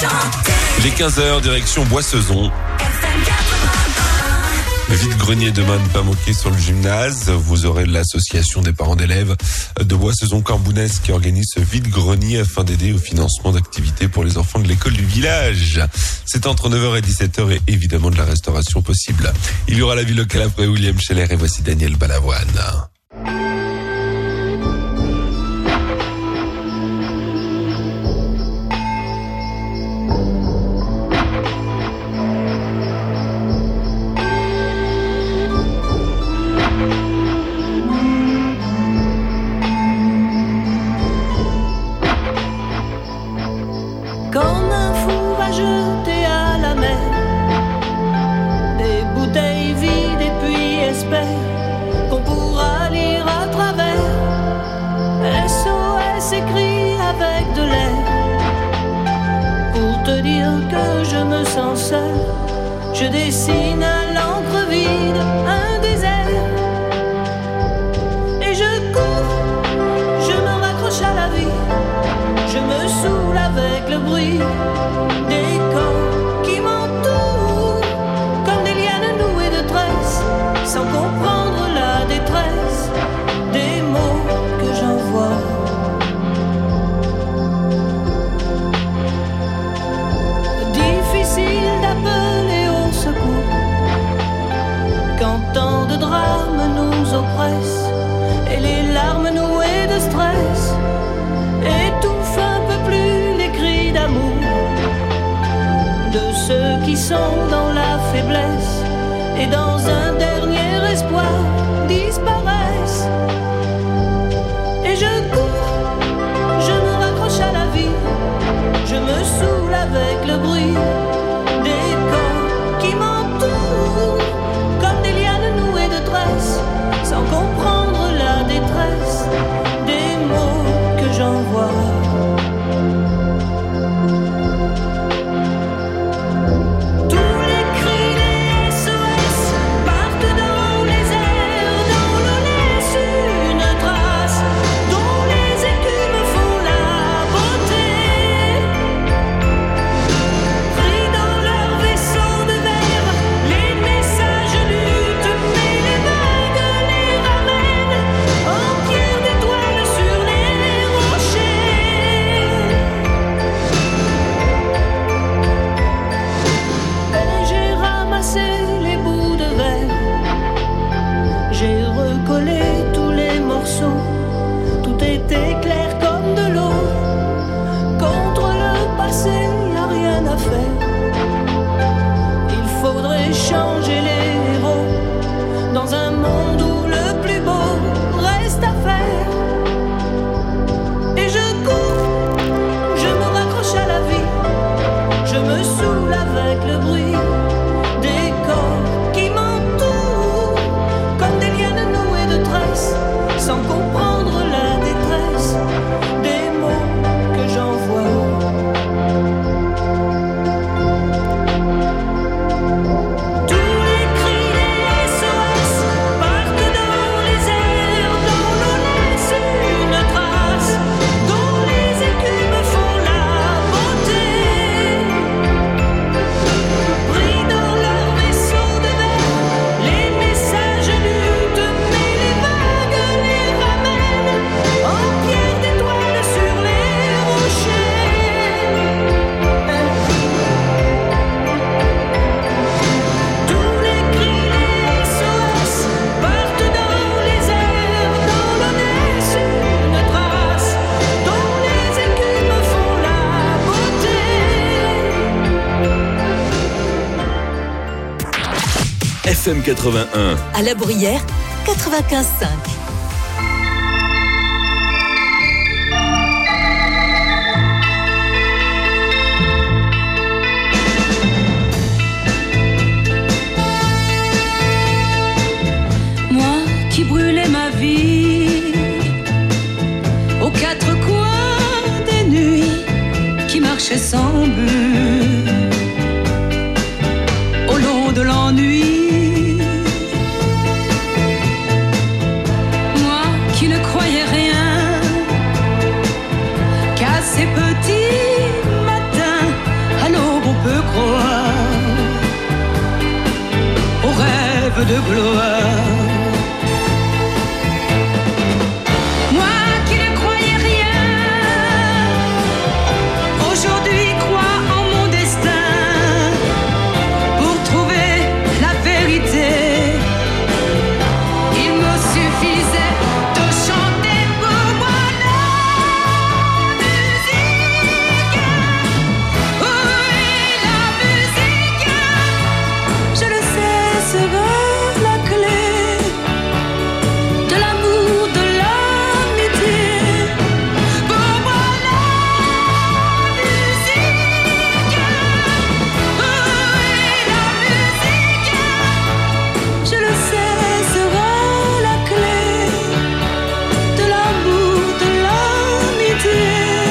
Les 15h, direction Boissezon. Le vide-grenier demain, ne pas moquer sur le gymnase. Vous aurez l'association des parents d'élèves de Boissezon-Cambounes qui organise ce vide-grenier afin d'aider au financement d'activités pour les enfants de l'école du village. C'est entre 9h et 17h et évidemment de la restauration possible. Il y aura la vie locale après William Scheller et voici Daniel Balavoine. Je dessine à l'encre vide un désert et je cours, je me raccroche à la vie, je me saoule avec le bruit des corps qui m'entourent comme des lianes nouées de tresses, sans comprendre la détresse des mots que j'envoie. Difficile d'appeler au secours quand tant de drames nous oppressent et les larmes nouées de stress étouffent un peu plus les cris d'amour de ceux qui sont dans la faiblesse et dans un dernier espoir disparaissent. Et je cours, je me raccroche à la vie, je me saoule avec le bruit des corps qui m'entourent comme des lianes nouées de tresses, sans comprendre la détresse des mots que j'envoie. Changer les héros dans un monde où le plus beau reste à faire. Et je cours, je me raccroche à la vie, je me saoule avec le bruit des corps qui m'entourent comme des lianes nouées de tresses, sans comprendre la détresse des mots que j'envoie. FM 81. À La Bruyère, 95.5. Moi qui brûlais ma vie aux quatre coins des nuits, qui marchais sans but au long de l'ennui. Ces petits matins peu de gloire. Moi qui ne croyais rien, aujourd'hui crois en mon destin. Pour trouver la vérité, il me suffisait de chanter pour moi la musique. Oui, la musique, je le sais, sera la clé de l'amour, de l'amitié. Pour moi la musique, oui, la musique, je le sais, sera la clé de l'amour, de l'amitié.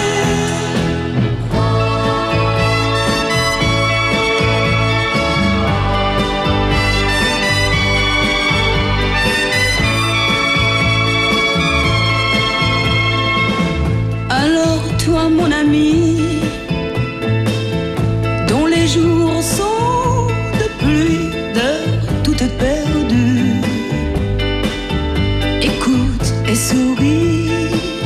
Alors toi mon ami, dont les jours sont de pluie, d'heures toutes perdues, écoute et souris.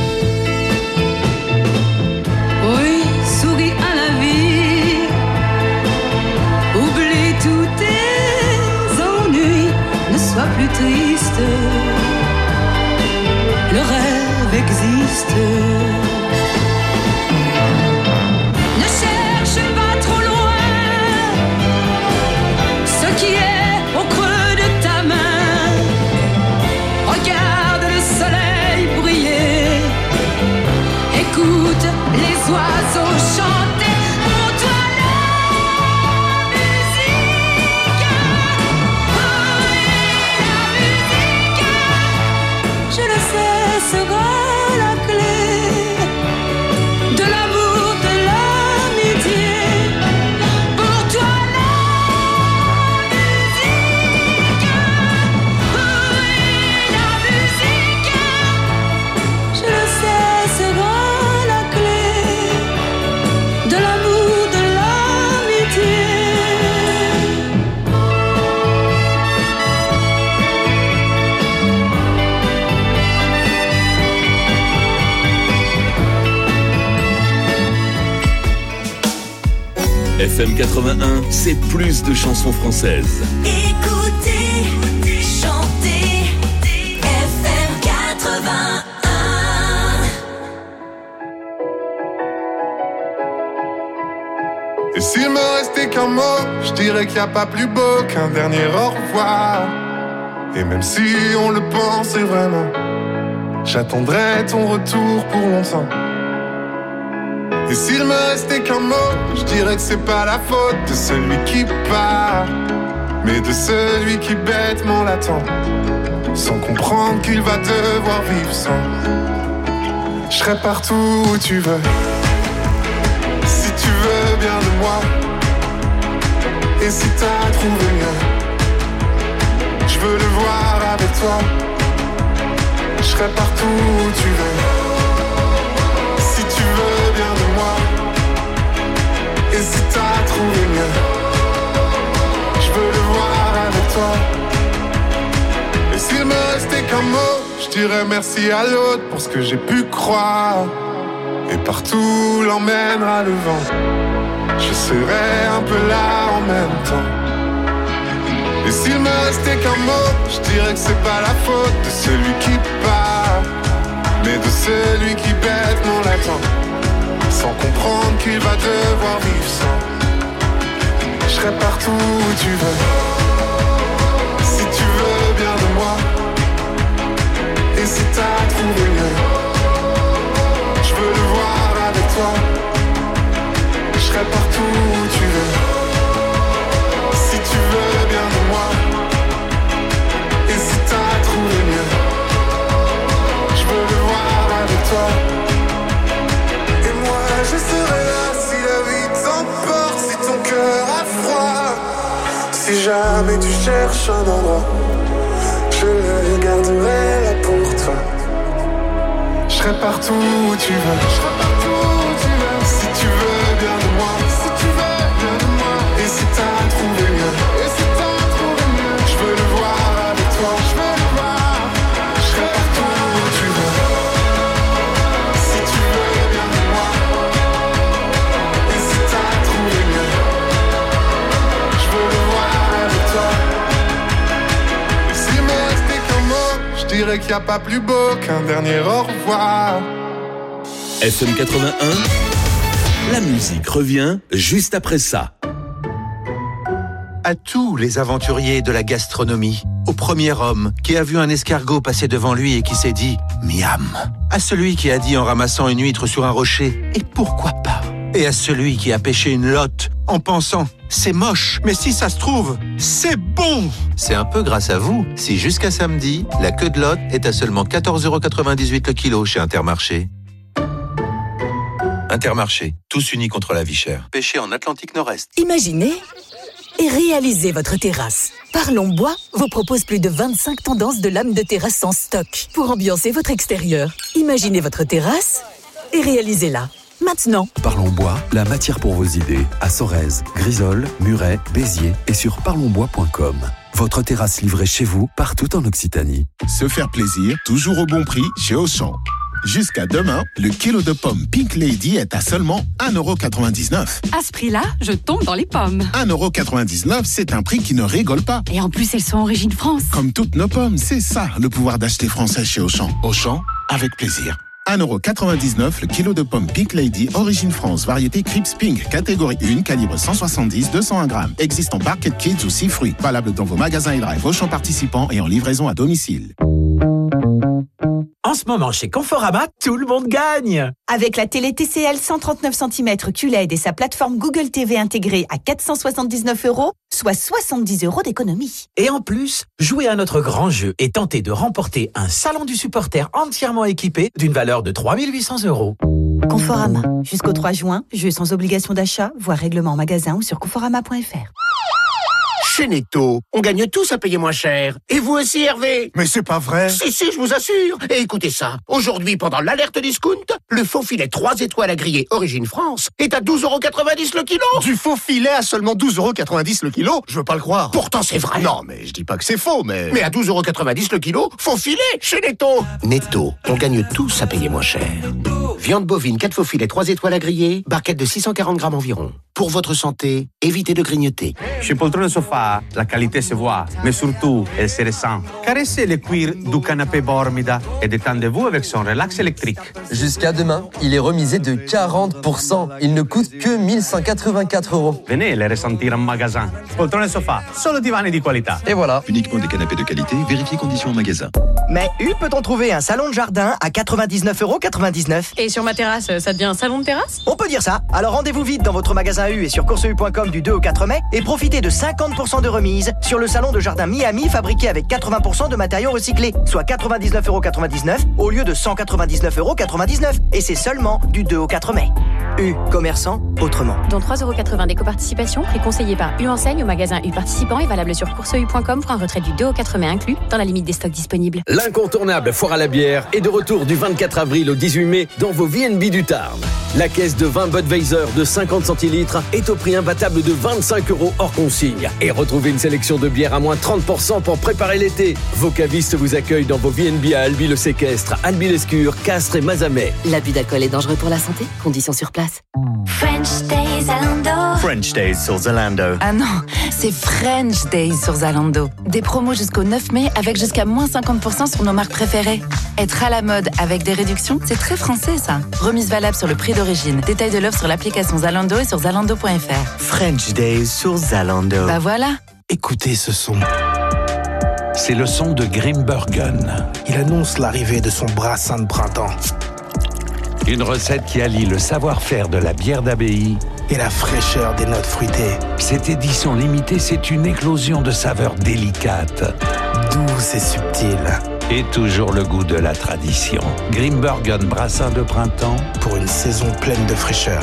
Oui, souris à la vie. Oublie tous tes ennuis, ne sois plus triste. Le rêve existe. Ne cherche pas trop loin ce qui est au creux de ta main. Regarde le soleil briller. Écoute les oiseaux chanter. Pour toi la musique, oui, la musique, je le sais, sera la clé de l'amour, de l'amitié. Pour toi la musique, oui, la musique, je le sais, sera la clé de l'amour, de l'amitié. FM 81, c'est plus de chansons françaises. Écoutez, chantez, FM 81. Et s'il me restait qu'un mot, je dirais qu'il n'y a pas plus beau qu'un dernier au revoir. Et même si on le pensait vraiment, j'attendrai ton retour pour longtemps. Et s'il me restait qu'un mot, je dirais que c'est pas la faute de celui qui part, mais de celui qui bêtement l'attend, sans comprendre qu'il va devoir vivre sans. Je serai partout où tu veux, si tu veux bien de moi. Et si t'as trouvé mieux, je veux le voir avec toi. Je serai partout où tu veux, si tu veux bien de moi. Et si t'as trouvé mieux, je veux le voir avec toi. Et s'il me restait qu'un mot, je dirais merci à l'autre pour ce que j'ai pu croire. Et partout l'emmènera le vent, je serai un peu là en même temps. Et s'il me restait qu'un mot, je dirais que c'est pas la faute de celui qui part, mais de celui qui bêtement l'attend, sans comprendre qu'il va devoir vivre sans. Je serai partout où tu veux, si tu veux bien de moi. Et si t'as trouvé mieux, je veux le voir avec toi. Je serai partout où tu veux, si tu veux bien de moi. Et si t'as trouvé mieux, je veux le voir avec toi. Et moi je serai là si la vie t'emporte, si ton cœur a froid. Si jamais tu cherches un endroit, je le garderai là pour toi. Je serai partout où tu veux, je serai partout où tu veux. Si tu veux bien de moi, si tu veux bien de moi. Et si t'as trouvé mieux, et si t'as trouvé mieux, je veux le voir dirais qu'il n'y a pas plus beau qu'un dernier au revoir. FM 81, la musique revient juste après ça. À tous les aventuriers de la gastronomie, au premier homme qui a vu un escargot passer devant lui et qui s'est dit « miam », à celui qui a dit en ramassant une huître sur un rocher « et pourquoi pas », et à celui qui a pêché une lotte en pensant « c'est moche, mais si ça se trouve, c'est bon ». C'est un peu grâce à vous si jusqu'à samedi, la queue de lotte est à seulement 14,98€ le kilo chez Intermarché. Intermarché, tous unis contre la vie chère. Pêché en Atlantique Nord-Est. Imaginez et réalisez votre terrasse. Parlons Bois vous propose plus de 25 tendances de lames de terrasse en stock pour ambiancer votre extérieur. Imaginez votre terrasse et réalisez-la. Maintenant. Parlons Bois, la matière pour vos idées. À Sorèze, Grisol, Muret, Béziers et sur parlonsbois.com. Votre terrasse livrée chez vous, partout en Occitanie. Se faire plaisir, toujours au bon prix chez Auchan. Jusqu'à demain, le kilo de pommes Pink Lady est à seulement 1,99€. À ce prix-là, je tombe dans les pommes. 1,99€, c'est un prix qui ne rigole pas. Et en plus, elles sont origine France. Comme toutes nos pommes, c'est ça le pouvoir d'acheter français chez Auchan. Auchan, avec plaisir. 1,99€ le kilo de pommes Pink Lady, origine France, variété Crips Pink, catégorie 1, calibre 170-201 grammes. Existe en Barquette Kids ou 6 fruits. Valable dans vos magasins et drive Auchan participants et en livraison à domicile. En ce moment, chez Conforama, tout le monde gagne. Avec la télé TCL 139 cm QLED et sa plateforme Google TV intégrée à 479€, soit 70€ d'économie. Et en plus, jouez à notre grand jeu et tentez de remporter un salon du supporter entièrement équipé d'une valeur de 3 800€. Conforama. Jusqu'au 3 juin, jeu sans obligation d'achat, voire règlement en magasin ou sur conforama.fr. Chez Netto, on gagne tous à payer moins cher. Et vous aussi, Hervé? Mais c'est pas vrai. Si, je vous assure. Et écoutez ça. Aujourd'hui, pendant l'alerte discount, le faux filet 3 étoiles à griller Origine France est à 12,90€ le kilo. Du faux filet à seulement 12,90€ le kilo? Je veux pas le croire. Pourtant, c'est vrai. Non, mais je dis pas que c'est faux, mais... Mais à 12,90€ le kilo, faux filet chez Netto. Netto, on gagne tous à payer moins cher. Viande bovine, 4 faux filets, 3 étoiles à griller, barquette de 640 grammes environ. Pour votre santé, évitez de grignoter. Chez Poltrone Sofa, la qualité se voit, mais surtout, elle se ressent. Caressez le cuir du canapé Bormida et détendez-vous avec son relax électrique. Jusqu'à demain, il est remisé de 40%. Il ne coûte que 1184€. Venez le ressentir en magasin. Poltrone Sofa, solo divani di qualità. Et voilà. Uniquement des canapés de qualité, vérifiez conditions en magasin. Mais peut-on trouver un salon de jardin à 99,99€? Et sur ma terrasse, ça devient un salon de terrasse? On peut dire ça. Alors rendez-vous vite dans votre magasin U et sur courseu.com du 2 au 4 mai et profitez de 50% de remise sur le salon de jardin Miami fabriqué avec 80% de matériaux recyclés, soit 99,99€ au lieu de 199,99€. Et c'est seulement du 2 au 4 mai. U, commerçant autrement. Dont 3,80€ d'éco-participation, prix conseillé par U Enseigne au magasin U participant et valable sur courseu.com pour un retrait du 2 au 4 mai inclus, dans la limite des stocks disponibles. L'incontournable foire à la bière est de retour du 24 avril au 18 mai dans vos VNB du Tarn. La caisse de vin Budweiser de 50 centilitres est au prix imbattable de 25€ hors consigne. Et retrouvez une sélection de bières à moins 30% pour préparer l'été. Vos cavistes vous accueillent dans vos VNB à Albi-le-Séquestre, Albi-l'Escure, Castres et Mazamet. L'abus d'alcool est dangereux pour la santé. Conditions sur place. French Days Zalando. French Days sur Zalando. Ah non, c'est French Days sur Zalando. Des promos jusqu'au 9 mai avec jusqu'à moins 50% sur nos marques préférées. Être à la mode avec des réductions, c'est très français ça. Remise valable sur le prix d'origine. Détail de l'offre sur l'application Zalando et sur zalando.fr. French Days sur Zalando. Bah voilà. Écoutez ce son. C'est le son de Grimbergen. Il annonce l'arrivée de son brassin de printemps. Une recette qui allie le savoir-faire de la bière d'abbaye et la fraîcheur des notes fruitées. Cette édition limitée, c'est une éclosion de saveurs délicates, douces et subtiles. Et toujours le goût de la tradition. Grimbergen brassin de printemps pour une saison pleine de fraîcheur.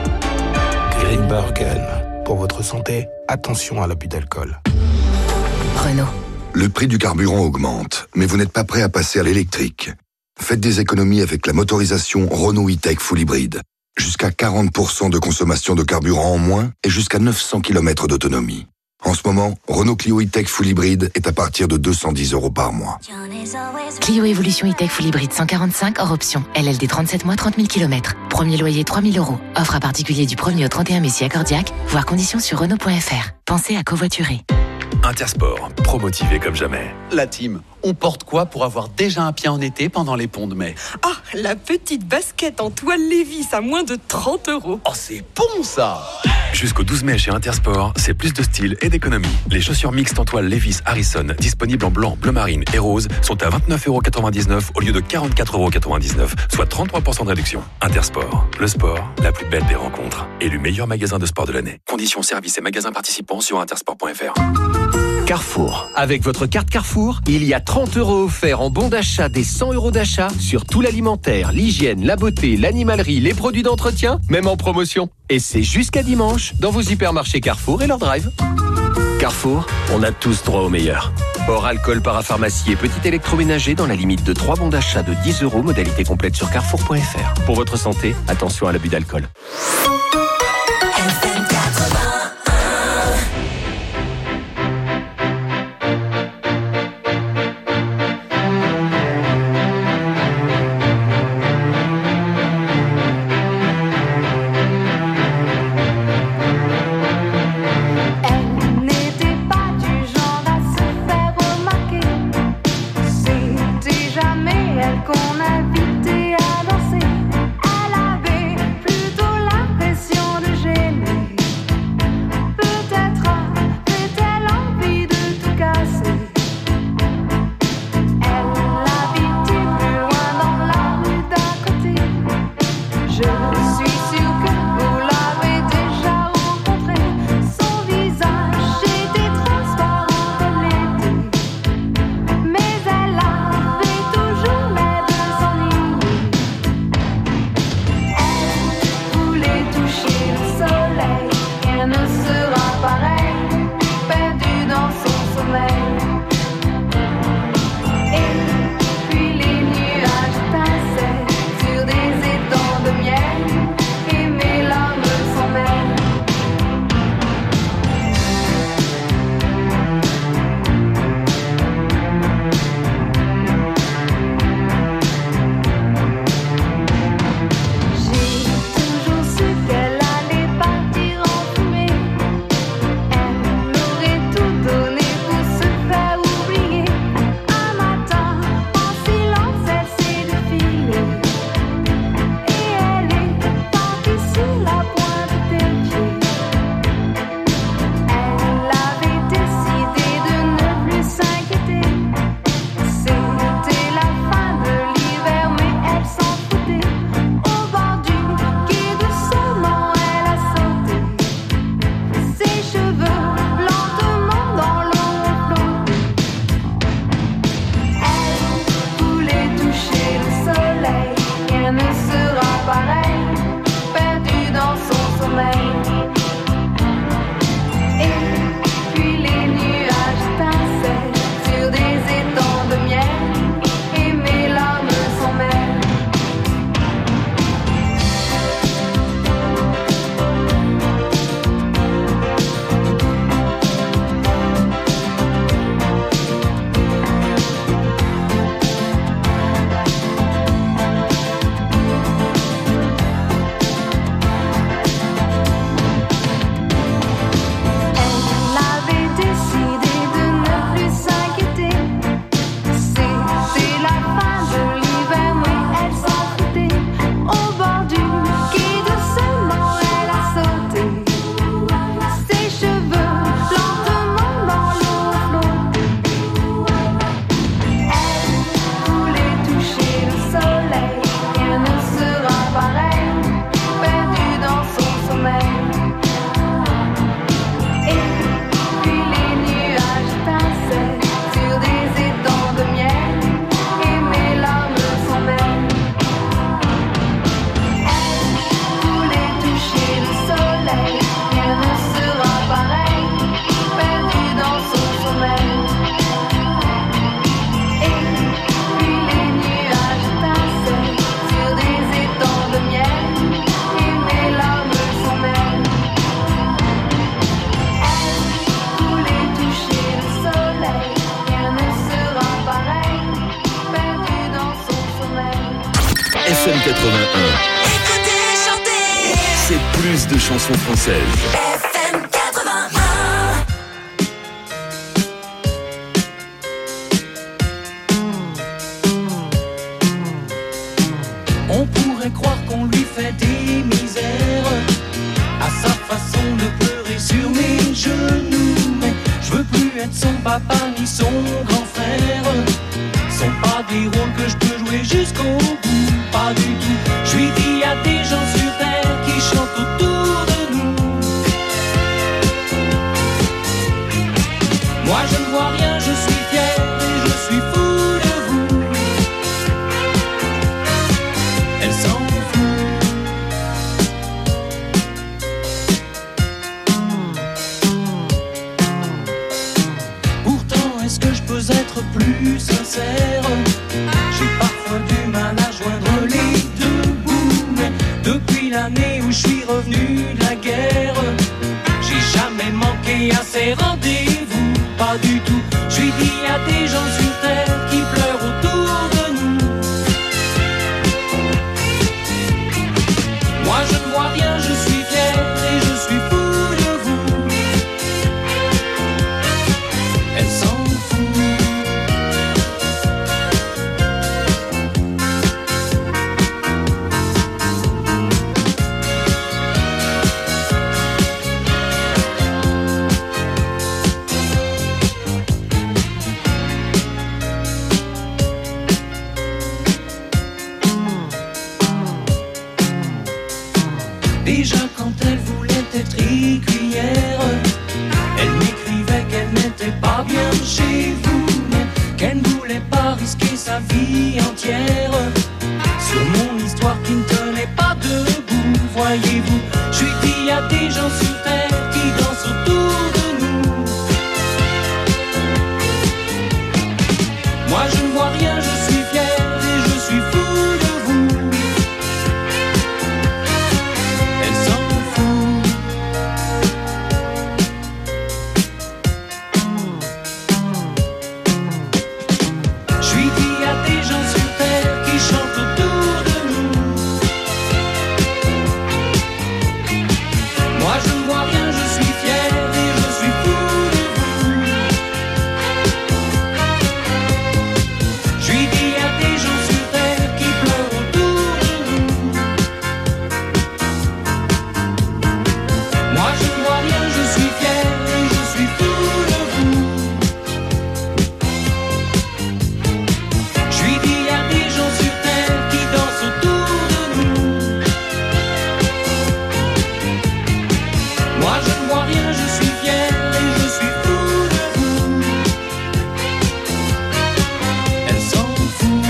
Grimbergen. Pour votre santé, attention à l'abus d'alcool. Renault. Le prix du carburant augmente, mais vous n'êtes pas prêt à passer à l'électrique. Faites des économies avec la motorisation Renault E-Tech Full Hybrid. Jusqu'à 40% de consommation de carburant en moins et jusqu'à 900 km d'autonomie. En ce moment, Renault Clio E-Tech Full Hybrid est à partir de 210€ par mois. Clio Evolution E-Tech Full Hybrid 145 hors option. LLD 37 mois, 30 000 km. Premier loyer 3 000€. Offre à particulier du 1er au 31 mai si accordiaque. Voir conditions sur Renault.fr. Pensez à covoiturer. Intersport, pro-motivé comme jamais. La team, on porte quoi pour avoir déjà un pied en été pendant les ponts de mai? Ah, la petite basket en toile Levi's à moins de 30 €. Oh, c'est bon ça! Jusqu'au 12 mai chez Intersport, c'est plus de style et d'économie. Les chaussures mixtes en toile Levi's Harrison, disponibles en blanc, bleu marine et rose, sont à 29,99 € au lieu de 44,99 €, soit 33% de réduction. Intersport, le sport, la plus belle des rencontres. Élu meilleur magasin de sport de l'année. Conditions, services et magasins participants sur intersport.fr. Carrefour. Avec votre carte Carrefour, il y a 30 € offerts en bon d'achat des 100 € d'achat sur tout l'alimentaire, l'hygiène, la beauté, l'animalerie, les produits d'entretien, même en promotion. Et c'est jusqu'à dimanche dans vos hypermarchés Carrefour et leur drive. Carrefour, on a tous droit au meilleur. Hors alcool, parapharmacie et petit électroménager dans la limite de 3 bons d'achat de 10 €, modalité complète sur carrefour.fr. Pour votre santé, attention à l'abus d'alcool. Qu'on invitait à danser, elle avait plutôt l'impression FM 81. Écoutez, chantez. C'est plus de chansons françaises. FM 81. papa ni son grand frère sont pas des rôles que je peux jouer jusqu'au bout, pas du tout. Je lui dis y a des gens sur terre qui chantent autour de nous. Moi je ne vois rien, je suis fier et je suis fou de vous. Elle s'en fout. Pourtant est-ce que je peux être plus sincère? J'ai parfois du mal à joindre les deux bouts, mais depuis l'année où je suis revenu de la guerre, j'ai jamais manqué à ces rendez-vous, pas du tout. Je lui dis y a des gens sur terre qui pleurent autour de nous. Moi je ne vois rien, je suis fier et je suis fou de vous. Elle s'en fout. Déjà quand elle voulait être écuyère, elle m'écrivait qu'elle n'était pas bien chez vous, mais qu'elle ne voulait pas risquer sa vie entière sur mon histoire qui ne tenait pas debout. Voyez-vous, je lui dis y a des gens sur terre qui dansent autour de nous. Moi je ne vois rien, je suis fier et je suis fou de vous. Elle s'en fout. Je lui dis y a des gens sur terre qui chantent autour de nous. Moi je ne vois rien, je suis fier et je suis fou de vous. Je lui dis y a des gens sur terre qui pleurent autour de nous. Moi je ne vois rien, je suis fier et je suis fou de vous. Je lui dis y a des gens sur terre qui dansent autour de nous. Moi je ne vois rien, je suis fier et je suis fou de vous. Elle s'en fout.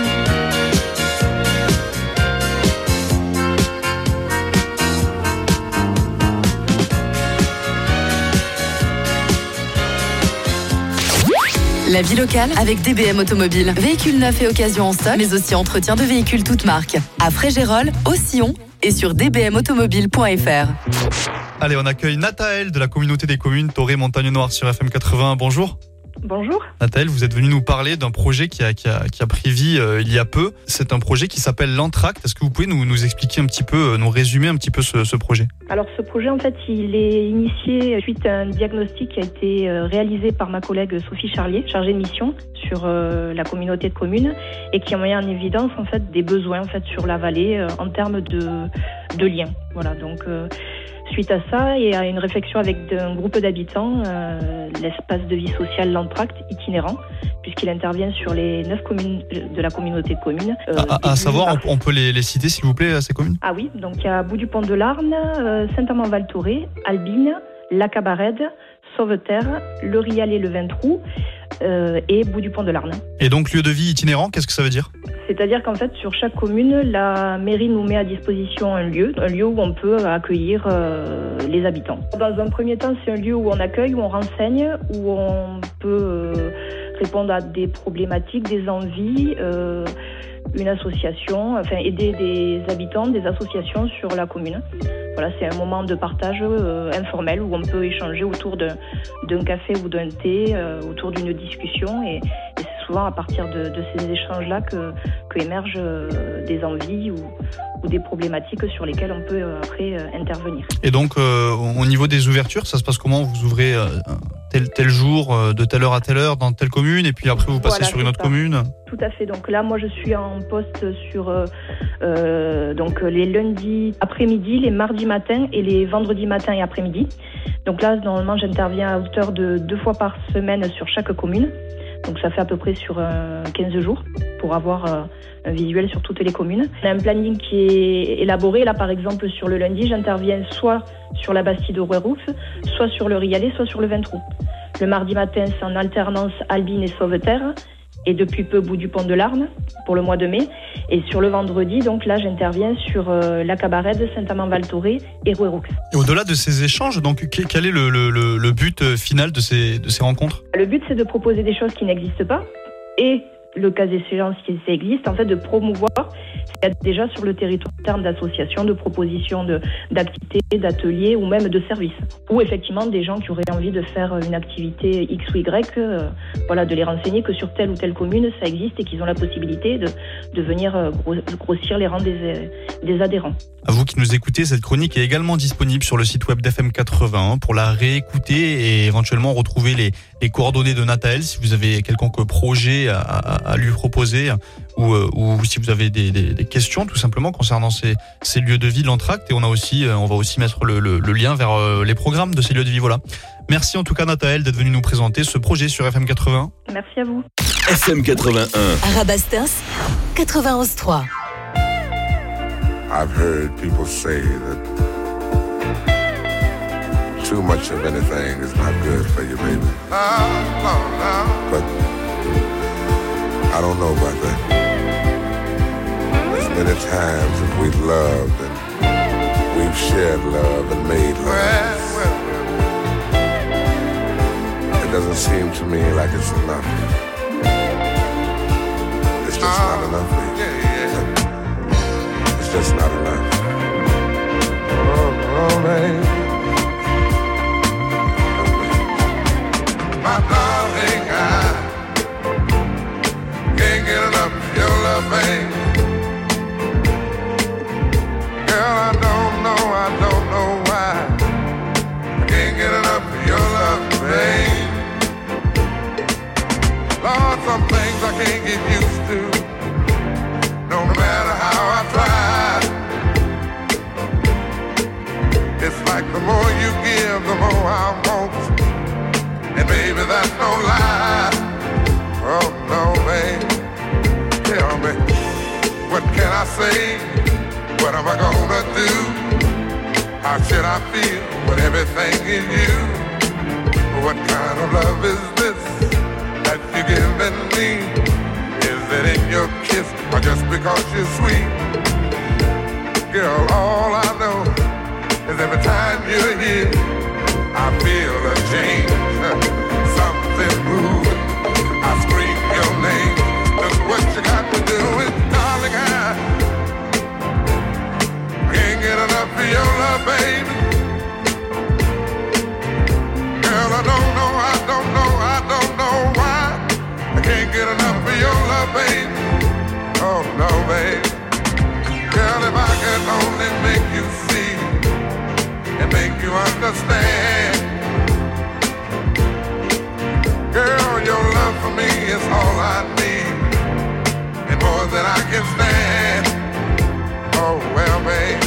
La vie locale avec DBM Automobile. Véhicules neufs et occasions en stock, mais aussi entretien de véhicules toutes marques. À Frégérolles, au Sillon et sur dbmautomobile.fr. Allez, on accueille Nathaël de la communauté des communes Toré Montagne Noire sur FM 81. Bonjour. Bonjour. Nathaël, vous êtes venu nous parler d'un projet qui a pris vie il y a peu. C'est un projet qui s'appelle l'Entracte. Est-ce que vous pouvez nous expliquer un petit peu, nous résumer un petit peu ce projet? Alors ce projet, en fait, il est initié suite à un diagnostic qui a été réalisé par ma collègue Sophie Charlier, chargée de mission sur la communauté de communes, et qui a mis en évidence en fait des besoins en fait sur la vallée en termes de liens. Voilà, donc suite à ça et à une réflexion avec un groupe d'habitants, l'espace de vie sociale l'Entracte itinérant, puisqu'il intervient sur les 9 communes de la communauté de communes. À savoir, on peut les citer s'il vous plaît, ces communes? Ah oui, donc il y a Bout-du-Pont-de-Larn, Saint-Amand-Val-Thoré, Albine, La Cabarède, Sauveterre, Le Rialet, le Vintrou et Bout-du-Pont-de-Larn. Et donc lieu de vie itinérant, qu'est-ce que ça veut dire? C'est-à-dire qu'en fait, sur chaque commune, la mairie nous met à disposition un lieu où on peut accueillir les habitants. Dans un premier temps, c'est un lieu où on accueille, où on renseigne, où on peut répondre à des problématiques, des envies, une association, enfin aider des habitants, des associations sur la commune. Voilà, c'est un moment de partage informel où on peut échanger autour d'un café ou d'un thé, autour d'une discussion et ce souvent à partir de ces échanges-là que émergent des envies ou des problématiques sur lesquelles on peut après intervenir. Et donc, au niveau des ouvertures, ça se passe comment ? Vous ouvrez tel jour, de telle heure à telle heure, dans telle commune, et puis après vous passez sur une autre commune ? Tout à fait. Donc là, moi, je suis en poste sur donc les lundis après-midi, les mardis matins et les vendredis matins et après-midi. Donc là, normalement, j'interviens à hauteur de 2 fois par semaine sur chaque commune. Donc ça fait à peu près sur 15 jours pour avoir un visuel sur toutes les communes. On a un planning qui est élaboré. Là, par exemple, sur le lundi, j'interviens soit sur la Bastide de Rouerroux, soit sur le Rialet, soit sur le Vintroux. Le mardi matin, c'est en alternance Albine et Sauveterre. Et depuis peu, Bout du Pont de Larn pour le mois de mai. Et sur le vendredi, donc là, j'interviens sur la Cabarède, Saint-Amand-Val-Thoré et Rouerroux. Et au-delà de ces échanges, donc, quel est le but final de ces rencontres ? Le but, c'est de proposer des choses qui n'existent pas et, le cas échéant, si ça existe, en fait, de promouvoir ce qu'il y a déjà sur le territoire en termes d'associations, de propositions d'activités, d'ateliers ou même de services. Ou effectivement des gens qui auraient envie de faire une activité X ou Y, de les renseigner que sur telle ou telle commune ça existe et qu'ils ont la possibilité de venir grossir les rangs des adhérents. À vous qui nous écoutez, cette chronique est également disponible sur le site web d'FM 81 pour la réécouter et éventuellement retrouver les coordonnées de Nathaël si vous avez quelconque projet à lui proposer ou si vous avez des questions tout simplement concernant ces lieux de vie de l'Entracte. Et on va aussi mettre le lien vers les programmes de ces lieux de vie. Voilà. Merci en tout cas Nathaël d'être venu nous présenter ce projet sur FM 81. Merci à vous. FM 81. Arabastens 91.3. I've heard people say that too much of anything is not good for you, baby. But I don't know about that. There's many times that we've loved and we've shared love and made love. It doesn't seem to me like it's enough. It's just not enough, baby. It's just not enough. Oh, baby. My darling, I can't get enough of your love, baby. Girl, I don't know why I can't get enough of your love, baby. Lord, some things I can't get used to, no matter how I try. It's like the more you give, the more I want. And baby, that's no lie. Oh no, babe. Tell me, what can I say? What am I gonna do? How should I feel when everything is you? What kind of love is this that you're giving me? Is it in your kiss or just because you're sweet? Girl, all I know is every time you're here, I feel a change, something moving. I scream your name. Look what you got to do with, darling, I can't get enough of your love, baby. Girl, I don't know why I can't get enough of your love, baby. Oh no, baby. Girl, if I could only make you see and make you understand. Girl, your love for me is all I need, and more than I can stand. Oh well, babe,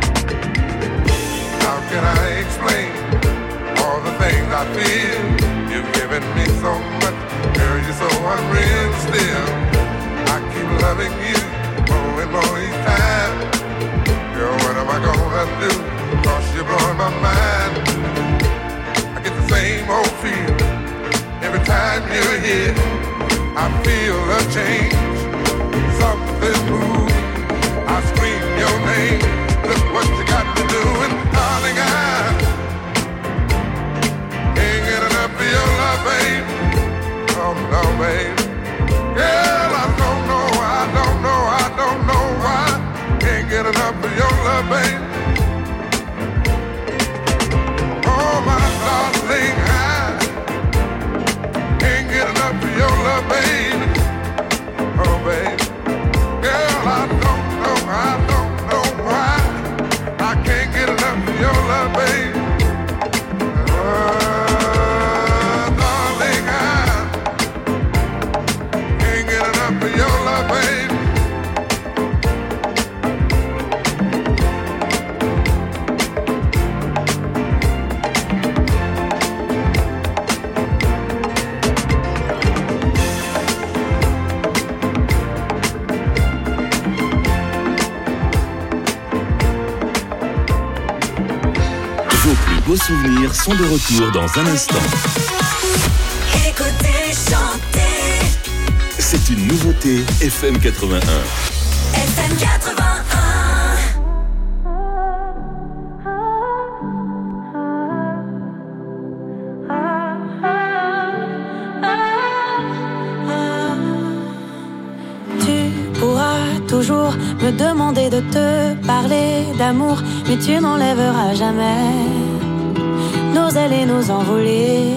how can I explain all the things I feel? You've given me so much, girl, you're so unreal still. I keep loving you more and more each time. Girl, what am I gonna do? 'Cause you're blowing my mind. I get the same old feel every time you're here. I feel a change, something moves. I scream your name. Look what you got to do, and darling, I can't get enough of your love, babe. Oh no, babe. Girl, I don't know why. Can't get enough of your love, babe. Oh my darling, I can't get enough of your love, baby. your love, babe. Darling, I can't get enough of your love, babe. Vos plus beaux souvenirs sont de retour dans un instant. Écoutez, chantez. C'est une nouveauté FM 81. FM 81. Tu pourras toujours me demander de te parler d'amour, mais tu n'enlèveras jamais nos ailes et nos envolées.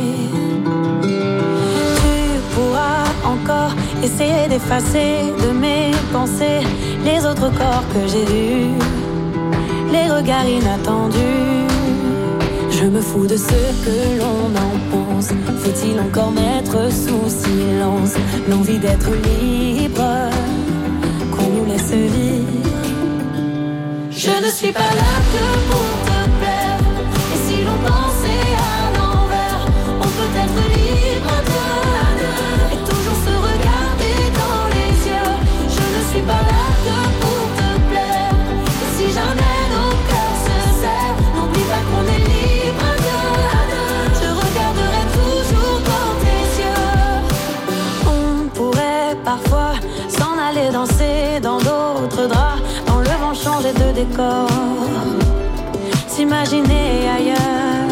Tu pourras encore essayer d'effacer de mes pensées les autres corps que j'ai vus, les regards inattendus. Je me fous de ce que l'on en pense. Faut-il encore mettre sous silence l'envie d'être libre, qu'on nous laisse vivre? Je ne suis pas là que pour te plaire. Et si l'on pensait à l'envers, on peut être libre à deux et toujours se regarder dans les yeux. Je ne suis pas là que pour te plaire. Et si jamais nos cœurs se serrent, n'oublie pas qu'on est libre à deux. Je regarderai toujours dans tes yeux. On pourrait parfois s'en aller danser dans d'autres draps, dans le vent changer de décor, s'imaginer ailleurs.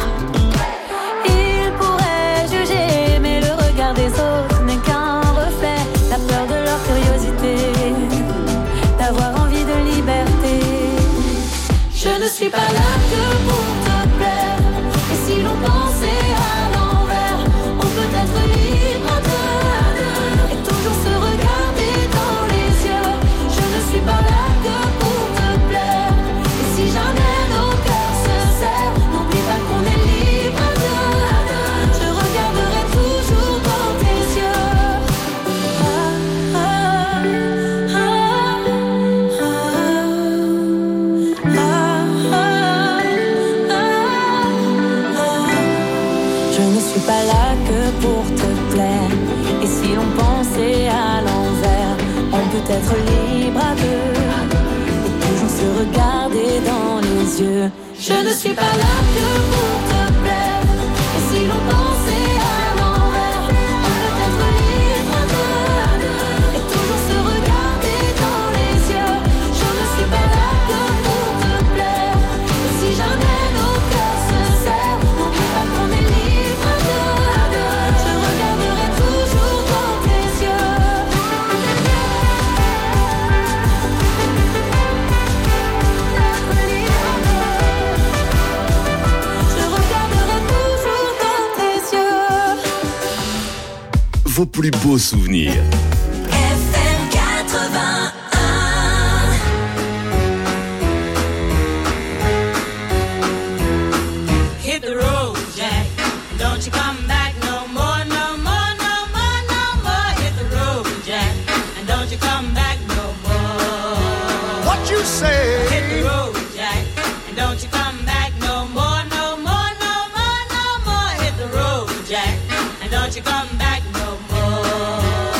Ils pourraient juger, mais le regard des autres n'est qu'un reflet. La peur de leur curiosité, d'avoir envie de liberté. Je ne suis pas là que pour te plaire. Et si l'on pensait à l'envers, on peut être libre à deux et toujours se regarder dans les yeux. Je ne suis pas là que pour te plaire. Et si jamais nos cœurs se serrent, n'oublie pas qu'on est libre à deux. Je regarderai toujours dans tes yeux. Je ne suis pas là que pour te plaire. Et si l'on pensait à l'envers, on peut être libre à deux et toujours se regarder dans les yeux. Je ne suis pas là que pour te plaire. Et si l'on pensait à l'envers, on peut être libre à deux et toujours se regarder dans les yeux. Je ne suis pas là que pour te plaire. Et si jamais nos cœurs se serrent, n'oublie pas qu'on est libre à deux. Je regarderai toujours dans tes yeux. Je regarderai toujours dans tes yeux. Vos plus beaux souvenirs. FM 81. Hit the road, Jack. Don't you come back no more, no more, no more, no more. Hit the road, Jack. And don't you come back no more. What you say? Hit the road, Jack. And don't you come back no more, no more, no more, no more. Hit the road, Jack. And don't you come back no more.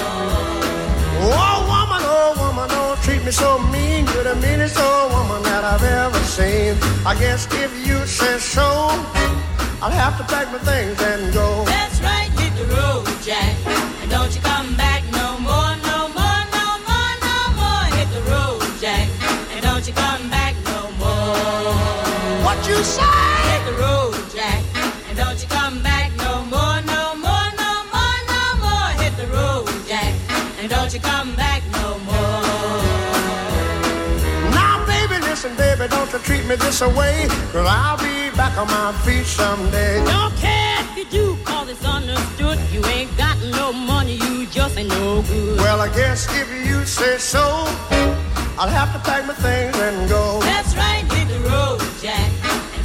Oh woman, don't treat me so mean. You're the meanest old woman that I've ever seen. I guess if you say so, I'll have to pack my things and go. That's right, hit the road, Jack. And don't you come back no more, no more, no more, no more. Hit the road, Jack. And don't you come back no more. What you say? Hit the road, Jack. And don't you come back no more, no more, no more, no more. Hit the road, Jack. And don't you come back no more. Now baby, listen baby, don't you treat me this away, 'cause I'll be back on my feet someday. Don't care if you do, cause it's understood. You ain't got no money, you just ain't no good. Well, I guess if you say so, I'll have to pack my things and go. That's right, hit the road, Jack.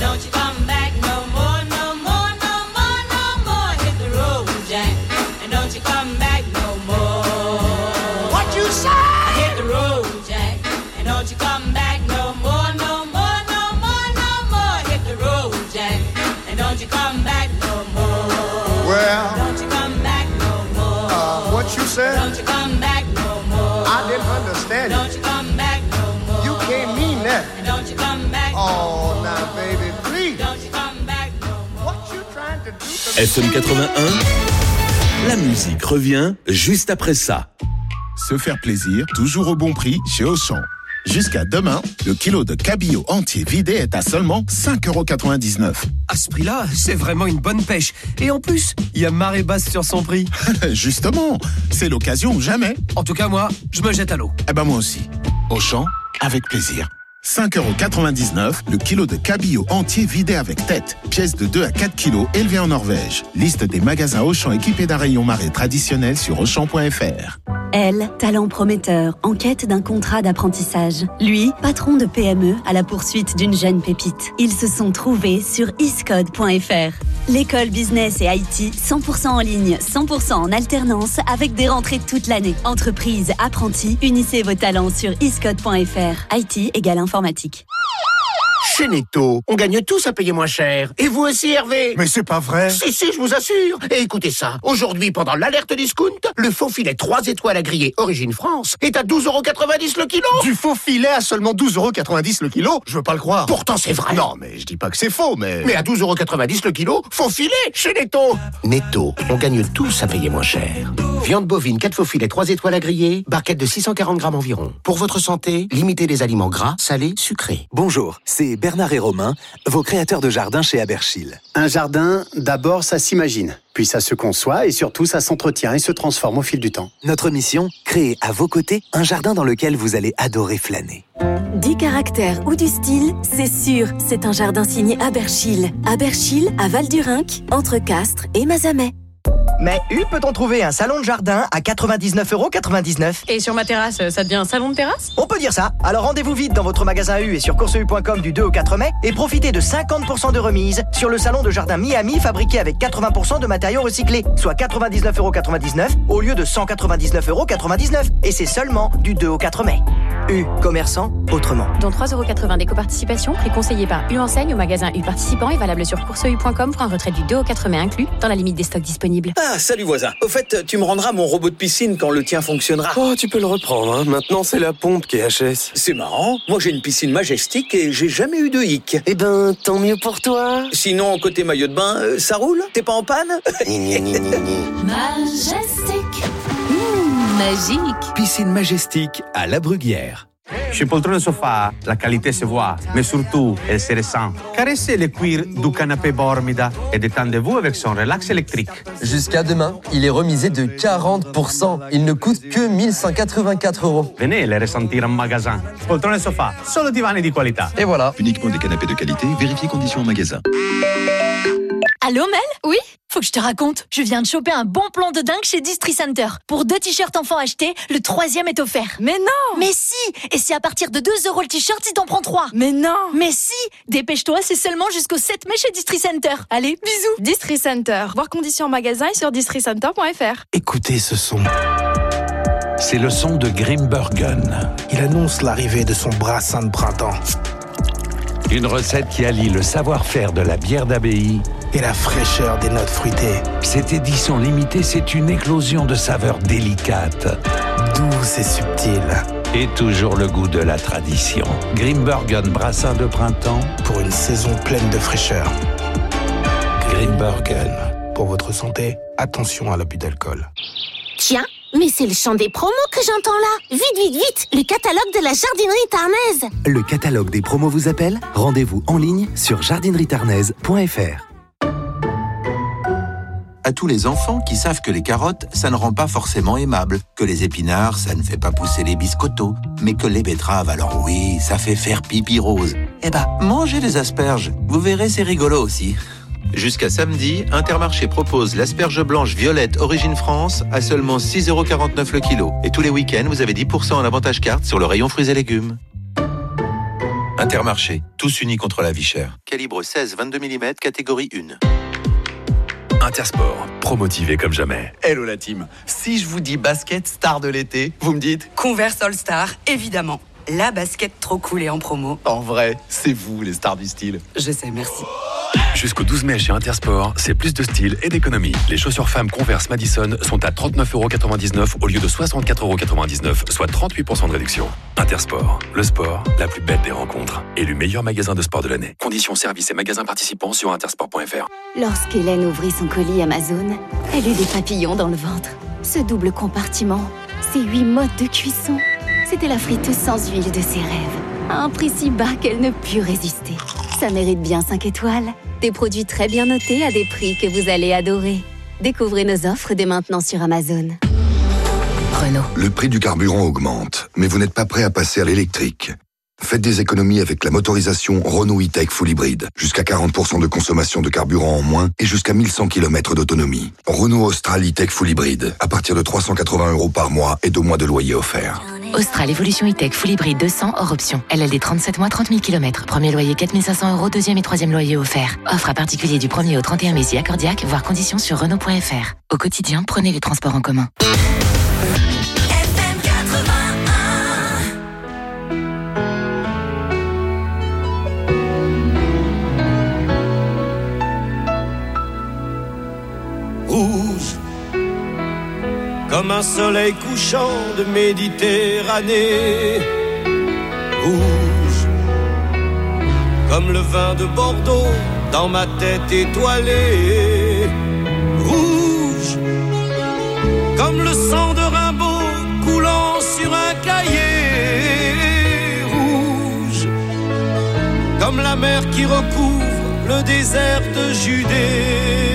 Oh, now, baby, please. What you trying to do? FM 81, la musique revient juste après ça. Se faire plaisir, toujours au bon prix chez Auchan. Jusqu'à demain, le kilo de cabillaud entier vidé est à seulement 5,99 €. À ce prix-là, c'est vraiment une bonne pêche. Et en plus, il y a marée basse sur son prix. Justement, c'est l'occasion ou jamais. En tout cas, moi, je me jette à l'eau. Eh ben moi aussi. Auchan, avec plaisir. 5,99 €, le kilo de cabillaud entier vidé avec tête. Pièce de 2 à 4 kilos élevée en Norvège. Liste des magasins Auchan équipés d'un rayon marée traditionnel sur Auchan.fr. Elle, talent prometteur, en quête d'un contrat d'apprentissage. Lui, patron de PME à la poursuite d'une jeune pépite. Ils se sont trouvés sur iscode.fr. L'école business et IT, 100% en ligne, 100% en alternance, avec des rentrées toute l'année. Entreprise, apprentis, unissez vos talents sur iscode.fr. IT égale informatique. Chez Netto, on gagne tous à payer moins cher. Et vous aussi, Hervé? Mais c'est pas vrai. Si, je vous assure. Et écoutez ça. Aujourd'hui, pendant l'alerte discount, le faux filet 3 étoiles à griller Origine France est à 12,90 € le kilo. Du faux filet à seulement 12,90 € le kilo? Je veux pas le croire. Pourtant, c'est vrai. Non, mais je dis pas que c'est faux, mais... Mais à 12,90 € le kilo, faux filet chez Netto. Netto, on gagne tous à payer moins cher. Viande bovine, 4 faux filets 3 étoiles à griller, barquette de 640 grammes environ. Pour votre santé, limitez les aliments gras, salés, sucrés. Bonjour, c'est Bernard et Romain, vos créateurs de jardin chez Aberchil. Un jardin, d'abord ça s'imagine, puis ça se conçoit et surtout ça s'entretient et se transforme au fil du temps. Notre mission, créer à vos côtés un jardin dans lequel vous allez adorer flâner. 10 caractères ou du style, c'est sûr, c'est un jardin signé Aberchil. Aberchil à Val-du-Rinc, entre Castres et Mazamet. Mais peut-on trouver un salon de jardin à 99,99 €? Et sur ma terrasse, ça devient un salon de terrasse? On peut dire ça. Alors rendez-vous vite dans votre magasin U et sur courseu.com du 2 au 4 mai et profitez de 50% de remise sur le salon de jardin Miami fabriqué avec 80% de matériaux recyclés, soit 99,99 € au lieu de 199,99 €. Et c'est seulement du 2 au 4 mai. U, commerçant autrement. Dont 3,80 € d'éco-participation, prix conseillé par U Enseigne au magasin U participant et valable sur courseu.com pour un retrait du 2 au 4 mai inclus dans la limite des stocks disponibles. Ah, salut voisin. Au fait, tu me rendras mon robot de piscine quand le tien fonctionnera. Oh, tu peux le reprendre, hein. Maintenant, c'est la pompe qui est HS. C'est marrant. Moi, j'ai une piscine Majestic et j'ai jamais eu de hic. Eh ben, tant mieux pour toi. Sinon, côté maillot de bain, ça roule? T'es pas en panne? Majestic. Magique. Piscine Majestic à La Bruguière. Chez Poltrone Sofa, la qualité se voit, mais surtout, elle se ressent. Caressez le cuir du canapé Bormida et détendez-vous avec son relax électrique. Jusqu'à demain, il est remisé de 40%. Il ne coûte que 1184 €. Venez le ressentir en magasin. Poltrone Sofa, solo divani di qualità. Et voilà. Uniquement des canapés de qualité, vérifiez conditions en magasin. Allô Mel? Oui? Faut que je te raconte. Je viens de choper un bon plan de dingue chez Distri Center. Pour 2 t-shirts enfants achetés, le 3e est offert. Mais non! Mais si! Et c'est à partir de 2 € le t-shirt si t'en prends 3. Mais non! Mais si! Dépêche-toi, c'est seulement jusqu'au 7 mai chez Distri Center. Allez, bisous! Distri Center. Voir conditions en magasin et sur districenter.fr. Écoutez ce son. C'est le son de Grimbergen. Il annonce l'arrivée de son brassin de printemps. Une recette qui allie le savoir-faire de la bière d'abbaye et la fraîcheur des notes fruitées. Cette édition limitée, c'est une éclosion de saveurs délicates, douces et subtiles. Et toujours le goût de la tradition. Grimbergen brassin de printemps pour une saison pleine de fraîcheur. Grimbergen. Pour votre santé, attention à l'abus d'alcool. Tiens, mais c'est le chant des promos que j'entends là. Vite, vite, vite, le catalogue de la jardinerie tarnaise. Le catalogue des promos vous appelle? Rendez-vous en ligne sur jardineritarnaise.fr. À tous les enfants qui savent que les carottes, ça ne rend pas forcément aimable, que les épinards, ça ne fait pas pousser les biscottos, mais que les betteraves, alors oui, ça fait faire pipi rose. Eh ben, mangez les asperges, vous verrez, c'est rigolo aussi. Jusqu'à samedi, Intermarché propose l'asperge blanche violette Origine France à seulement 6,49 € le kilo. Et tous les week-ends, vous avez 10% en avantage carte sur le rayon fruits et légumes. Intermarché, tous unis contre la vie chère. Calibre 16-22 mm, catégorie 1. Intersport, promotivé comme jamais. Hello la team. Si je vous dis basket star de l'été, vous me dites Converse All Star, évidemment. La basket trop cool et en promo. En vrai, c'est vous les stars du style. Je sais, merci. Jusqu'au 12 mai chez Intersport, c'est plus de style et d'économie. Les chaussures femmes Converse Madison sont à 39,99€ au lieu de 64,99€, soit 38% de réduction. Intersport, le sport, la plus belle des rencontres. Élu meilleur magasin de sport de l'année. Conditions, services et magasins participants sur intersport.fr. Lorsqu'Hélène ouvrit son colis Amazon, elle eut des papillons dans le ventre. Ce double compartiment, ces 8 modes de cuisson, c'était la friteuse sans huile de ses rêves. À un prix si bas qu'elle ne put résister. Ça mérite bien 5 étoiles. Des produits très bien notés à des prix que vous allez adorer. Découvrez nos offres dès maintenant sur Amazon. Renault. Le prix du carburant augmente, mais vous n'êtes pas prêt à passer à l'électrique. Faites des économies avec la motorisation Renault E-Tech Full Hybrid. Jusqu'à 40% de consommation de carburant en moins et jusqu'à 1100 km d'autonomie. Renault Austral E-Tech Full Hybrid. À partir de 380€ par mois et 2 mois de loyer offert. Austral Evolution E-Tech Full Hybrid 200 hors option. LLD 37 mois, 30 000 km. Premier loyer 4 500€, deuxième et troisième loyer offert. Offre à particulier du 1er au 31 mai si accordiaque, voire conditions sur Renault.fr. Au quotidien, prenez les transports en commun. Rouge, comme un soleil couchant de Méditerranée. Rouge, comme le vin de Bordeaux dans ma tête étoilée. Rouge, comme le sang de Rimbaud coulant sur un cahier. Rouge, comme la mer qui recouvre le désert de Judée.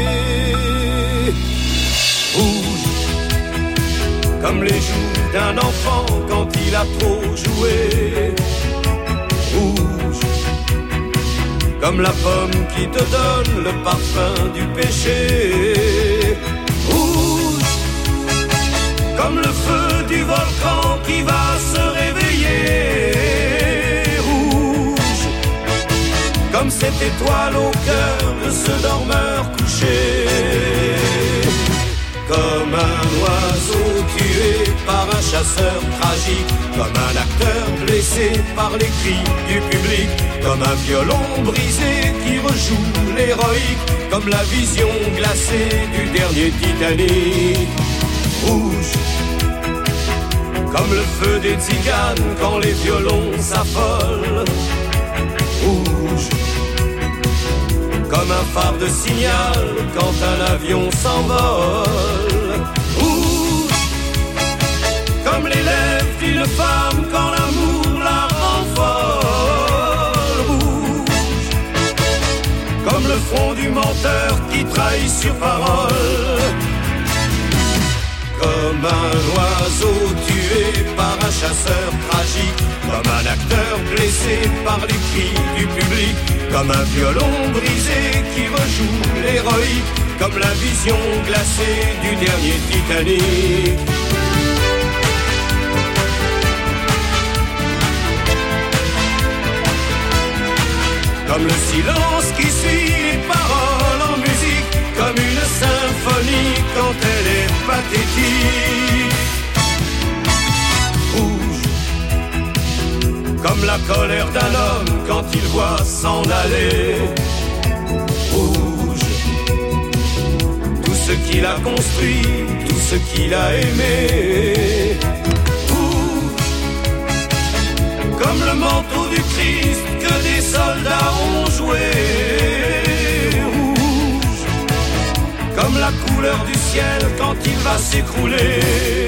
Rouge, comme les joues d'un enfant quand il a trop joué. Rouge, comme la pomme qui te donne le parfum du péché. Rouge, comme le feu du volcan qui va se réveiller. Rouge, comme cette étoile au cœur de ce dormeur couché. Comme un oiseau tué par un chasseur tragique, comme un acteur blessé par les cris du public, comme un violon brisé qui rejoue l'héroïque, comme la vision glacée du dernier Titanic. Rouge, comme le feu des tziganes quand les violons s'affolent. Rouge, comme un phare de signal quand un avion s'envole. Rouge, comme les lèvres d'une femme quand l'amour la rend folle. Rouge, comme le front du menteur qui trahit sur parole. Comme un oiseau tué par un chasseur tragique, comme un acteur blessé par les cris du public, comme un violon brisé qui rejoue l'héroïque, comme la vision glacée du dernier Titanic. Comme le silence qui suit les paroles en musique, comme une symphonie quand elle est pathétique. Rouge, comme la colère d'un homme quand il voit s'en aller. Rouge, tout ce qu'il a construit, tout ce qu'il a aimé. Rouge, comme le manteau du Christ que des soldats ont joué. Rouge, comme la couleur du ciel quand il va s'écrouler.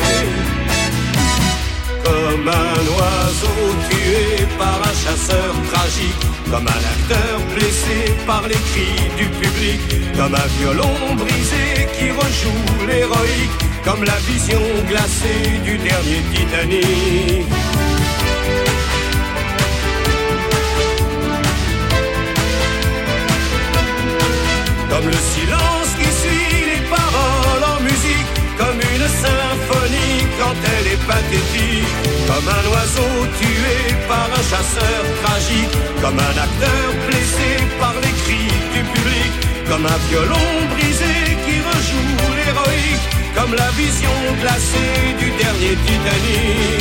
Comme un oiseau tué par un chasseur tragique, comme un acteur blessé par les cris du public, comme un violon brisé qui rejoue l'héroïque, comme la vision glacée du dernier Titanic. Comme le silence qui suit les paroles en musique, comme une symphonie quand elle est pathétique, comme un oiseau tué par un chasseur tragique, comme un acteur blessé par les cris du public, comme un violon brisé qui rejoue l'héroïque, comme la vision glacée du dernier Titanic.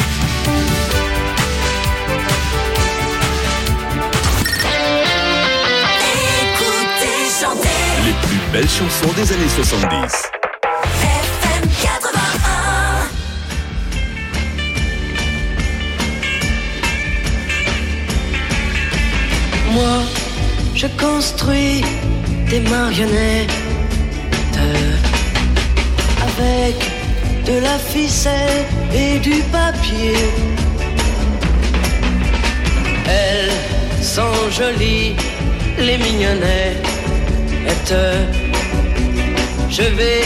Écoutez belles chansons des années 70. FM 81. Moi, je construis des marionnettes avec de la ficelle et du papier. Elles sont jolies, les mignonnettes. Je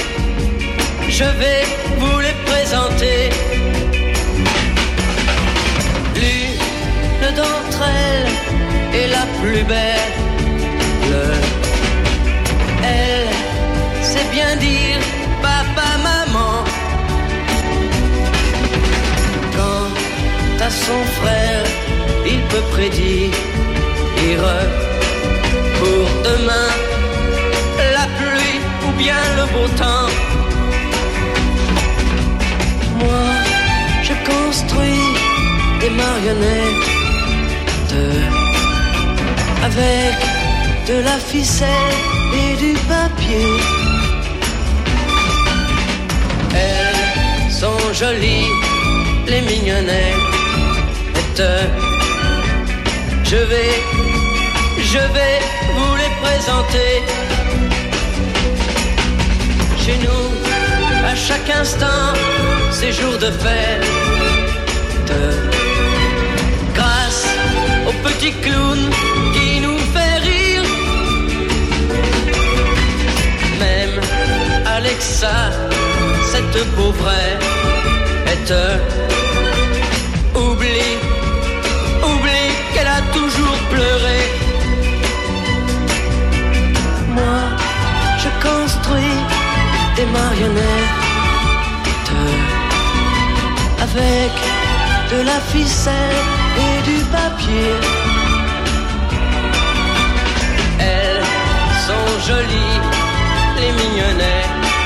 vais vous les présenter. L'une d'entre elles est la plus belle. Elle sait bien dire papa, maman. Quant à son frère, il peut prédire pour demain la pluie ou bien le beau temps. Moi, je construis des marionnettes avec de la ficelle et du papier. Elles sont jolies, les mignonnettes. Je vais vous les présenter. Chez nous, à chaque instant, c'est jour de fête. Grâce au petit clown qui nous fait rire. Même Alexa, cette pauvrette, oublie qu'elle a toujours pleuré. Moi, je construis des marionnettes avec de la ficelle et du papier. Elles sont jolies, les mignonnettes.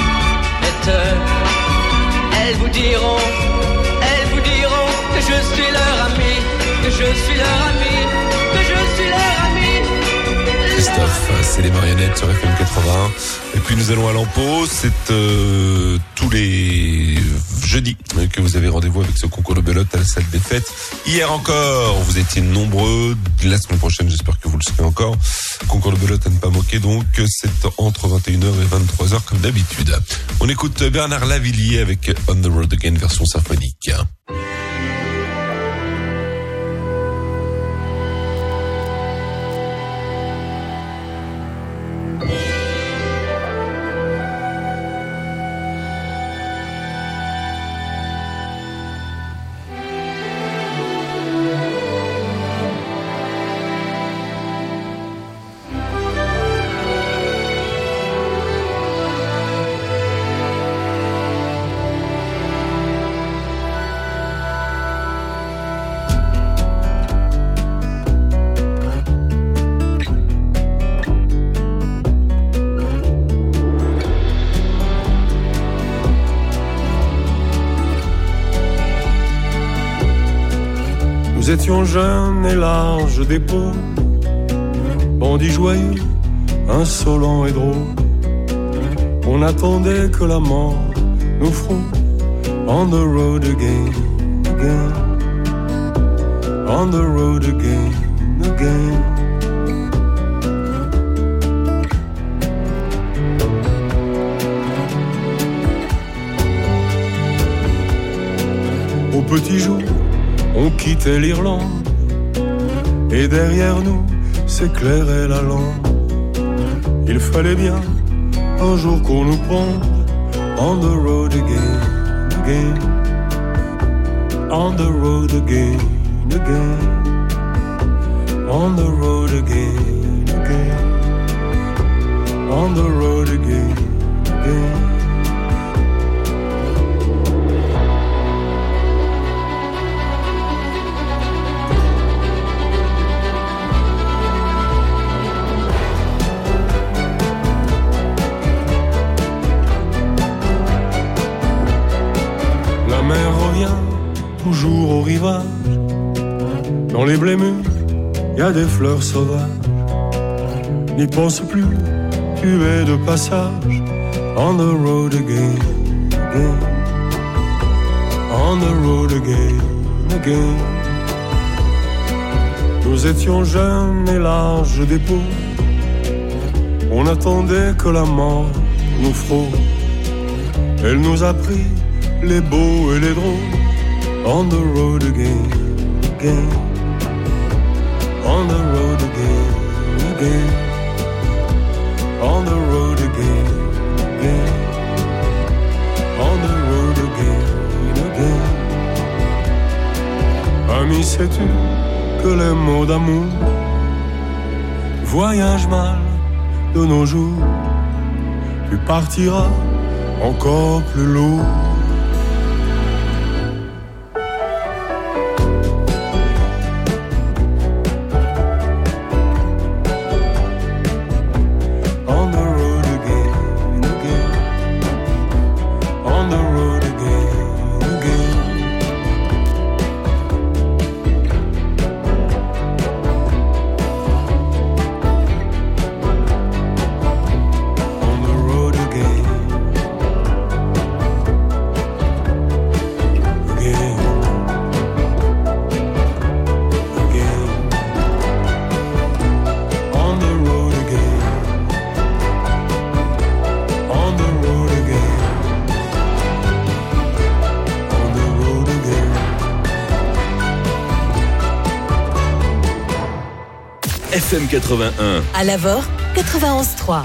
Elles vous diront que je suis leur ami, que je suis leur ami, que je suis leur ami. Christophe, c'est les marionnettes sur FM 81. Et puis nous allons à l'Ampo. C'est tous les jeudis que vous avez rendez-vous avec ce concours de belote à la salle des fêtes. Hier encore, vous étiez nombreux. La semaine prochaine, j'espère que vous le serez encore. Concours de belote à ne pas moquer. Donc, c'est entre 21h et 23h comme d'habitude. On écoute Bernard Lavilliers avec On the Road Again version symphonique. Nous étions jeunes et larges d'épaules, bandits joyeux, insolents et drôles. On attendait que la mort nous frôle. On the road again, again. On the road again, again. Au petit jour, on quittait l'Irlande, et derrière nous s'éclairait la lampe. Il fallait bien un jour qu'on nous prenne. On the road again, again. On the road again, again. On the road again, again. On the road again, again. Toujours au rivage, dans les blés mûrs, y a des fleurs sauvages. N'y pense plus tu es de passage. On the road again, again. On the road again, again. Nous étions jeunes et larges d'épaules. On attendait que la mort nous frôle. Elle nous a pris les beaux et les drôles. On the road again, again. On the road again, again. On the road again, again. On the road again, again. Ami, sais-tu que les mots d'amour voyagent mal de nos jours? Tu partiras encore plus lourd. FM 81. À Lavore, 91.3.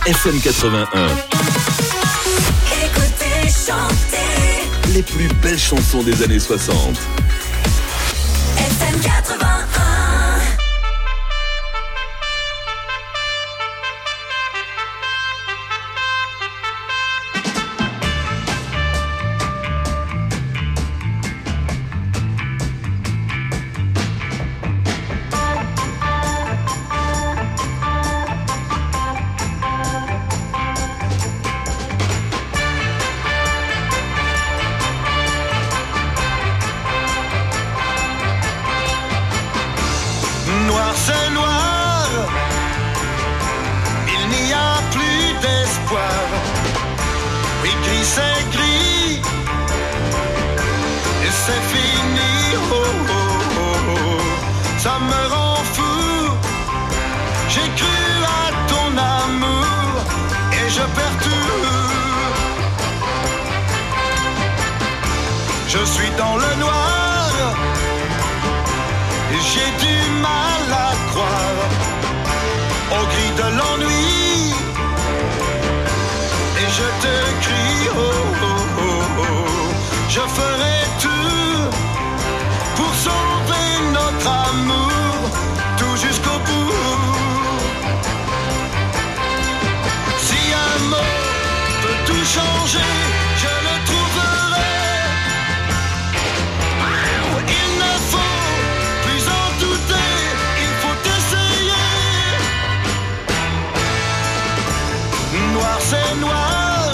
FM 81. Écoutez, chantez. Les plus belles chansons des années 60. FM 81. C'est noir, il n'y a plus d'espoir. Oui, gris c'est gris, et c'est fini. Oh, oh, oh, oh. Ça me rend fou. J'ai cru à ton amour et je perds tout. Je suis dans le noir, j'ai du mal à croire au gris de l'ennui. Et je te crie, oh, oh, oh, oh. Je ferai tout pour sauver notre amour, tout jusqu'au bout. Si un mot peut tout changer, je le trouverai. Il ne faut plus en douter, il faut essayer. Noir c'est noir,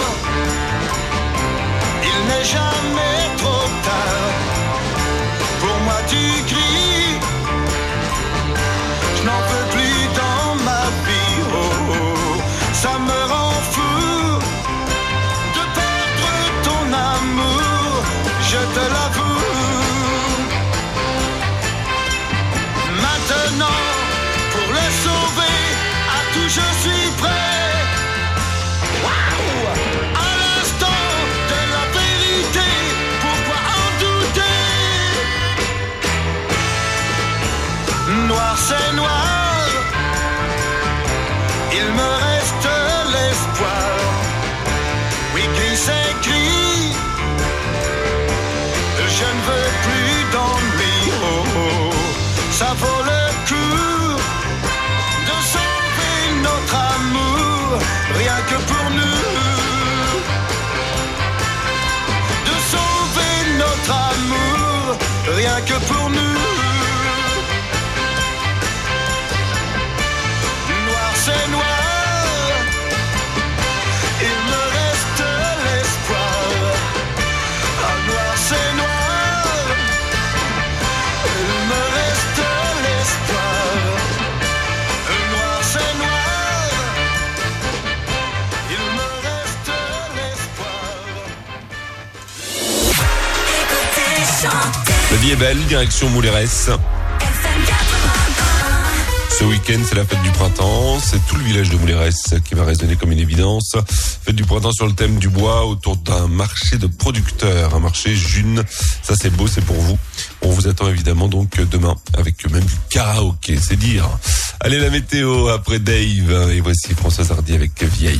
il n'est jamais trop tard. Pour moi tu gris, je n'en peux plus dans ma vie. Oh, oh, ça me rend fou de perdre ton amour, je te l'avoue. Maintenant, pour le sauver, à tout je suis prêt. Waouh! À l'instant de la vérité, pourquoi en douter? Noir c'est noir, il me reste l'espoir. Oui, gris c'est gris, je ne veux plus d'ennui. Oh, oh. Ça vaut le coup de sauver notre amour, rien que pour nous. De sauver notre amour, rien que pour nous. Noir c'est noir, il me reste l'espoir. Ah, noir c'est noir, il me reste l'espoir. Noir c'est noir, il me reste l'espoir. Écoutez, chantez. La vie est belle, direction Moulérès. Ce week-end, c'est la fête du printemps. C'est tout le village de Moulérès qui va résonner comme une évidence. Fête du printemps sur le thème du bois autour d'un marché de producteurs, un marché June. Ça, c'est beau, c'est pour vous. On vous attend évidemment donc demain avec même du karaoké, c'est dire. Allez, la météo après Dave. Et voici Françoise Hardy avec VIP.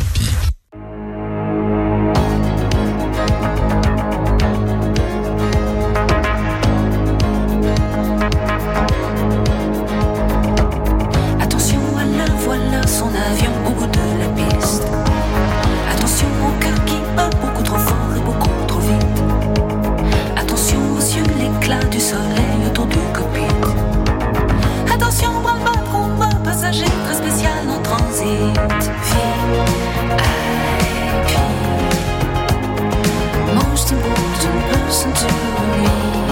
Attention à la voilà son avion au bout de la piste. Attention au cœur qui bat beaucoup trop fort et beaucoup trop vite. Attention aux yeux, l'éclat du sol